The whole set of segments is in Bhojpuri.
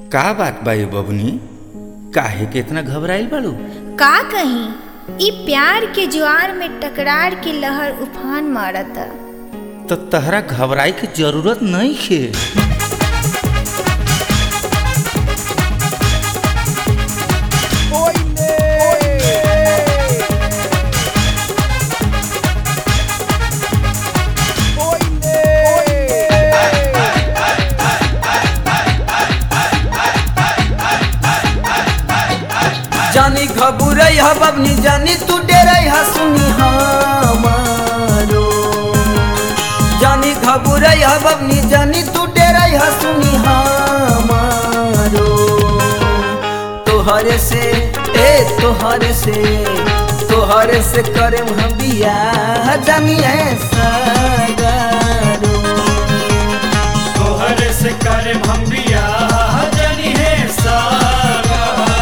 का बात बा बबनी, काहे के इतना घबराइल बाड़ू? का कहीं ई प्यार के ज्वार में टकरार के लहर उफान मारता। तो तहरा घबराई की जरूरत नहीं है। जानी घबुरई हा बबनी, जानी तू डेरई हा सुनी हमारो। जानी घबुरई हा बबनी, जानी तू डेरई हा सुनी हमारो। तोहरे से तोहरे से करे हम बियाह, जानी है सागरो। तोहरे से करे हम बियाह, जानी है सागरो।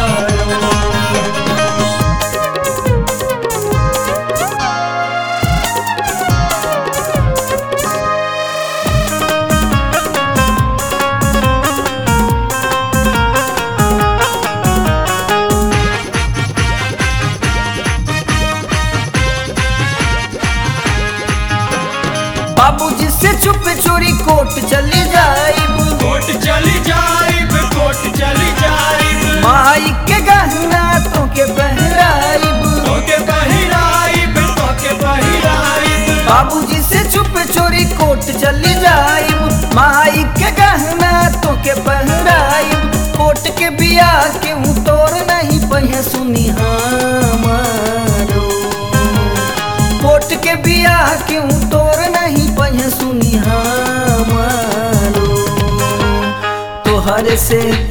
बाबूजी से चुप चोरी कोर्ट चली जाइब, कोर्ट चली जाइब, कोर्ट चली जाइब। माई के गहना तोके पहराइब, तोके पहिराइब, तोके पहिराइब। बाबूजी से चुप चोरी कोर्ट चली जाइब, माई के गहना तोके पहराइब। कोर्ट के बियाह के हूँ तोर नहीं पहे सुनी हमारो। कोर्ट के बियाह के हूँ तोर नहीं पहे सुनी हमारो। तोहरे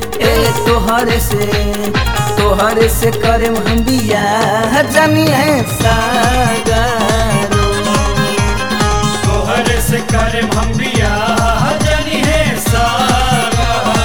से करे हम बियाह, जानी है सागरो। तोहरे से करे हम बियाह, जानी है सागरो।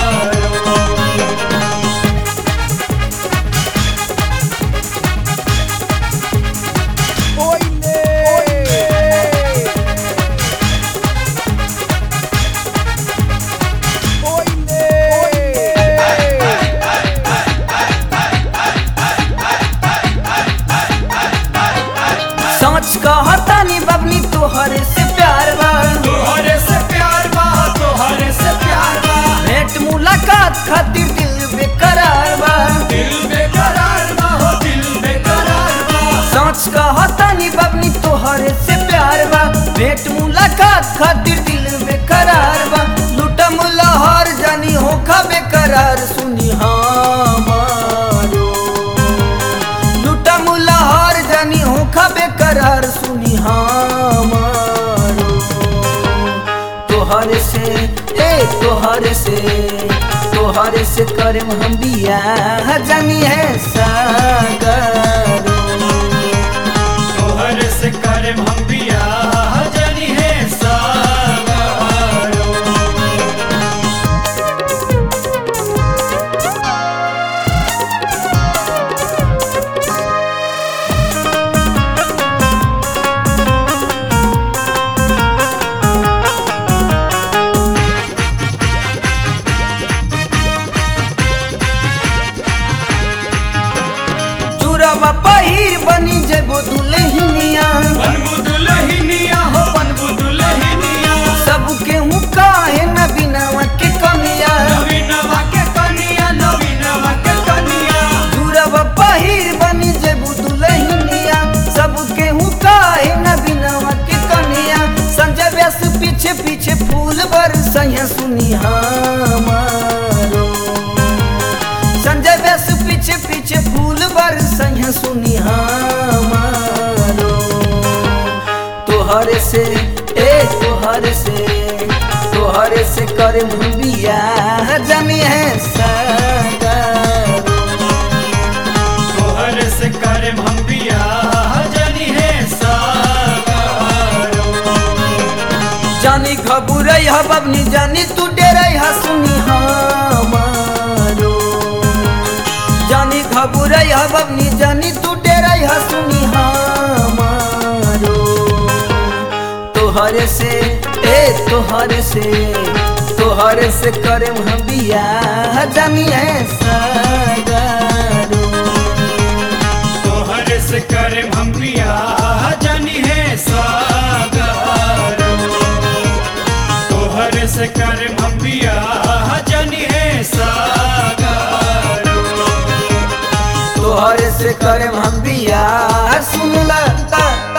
सच कहतानी बबनी, तोहरे से प्यार बा, तोहरे से प्यार बा, तोहरे से प्यार बा। भेंट मुलाकात खातिर दिल बेकरार बा। दिल बेकरार बा, हो दिल बेकरार बा। सच कहतानी बबनी, तोहरे से प्यार बा, भेंट मुलाकात खातिर दिल बेकरार बा। लुटम लहर जानी होखा बेकरार सुनी हमारो। लुटम लहर जानी होखा बेकरार सुनी हमारो। तोहरे से करे हम बियाह, जानी है सागरो। तोहरे से करे हम बियाह, जानी है सागरो। चूरवा पहिर बनी जेबो दुल्हनिया, बनबू दुल्हनिया, हो बनबू दुल्हनिया। सबके हूँ काहे न बिनावा के कमिया। नवीनवा के कनिया, नवीनवा के कनिया। चूरवा पहिर बनी जेबो दुल्हनिया, सबके हूँ काहे न बिनावा के कमिया। संजय व्यास पीछे पीछे फूल बरसैया सुनी हमारो। संजय व्यास पीछे पीछे फूल बरसैया सुनी हमारो। तोहरे से करे हम बियाह, जानी है सागरो। तोहरे से करे हम बियाह, जानी है सागरो। जानी घबुरई हा बबनी, जानी तू डेरई हा सुनी हमारो। जानी घबुरई हा बबनी, जानी तू डेरई हा सुनी हमारो। तोहरे से करे हम बियाह, जानिए सागरो। तोहरे से करे हम बियाह जानी है सागर। तोहरे से करे हम बियाह जानी है सागर। तोहरे से करे हम बियाह सुन ला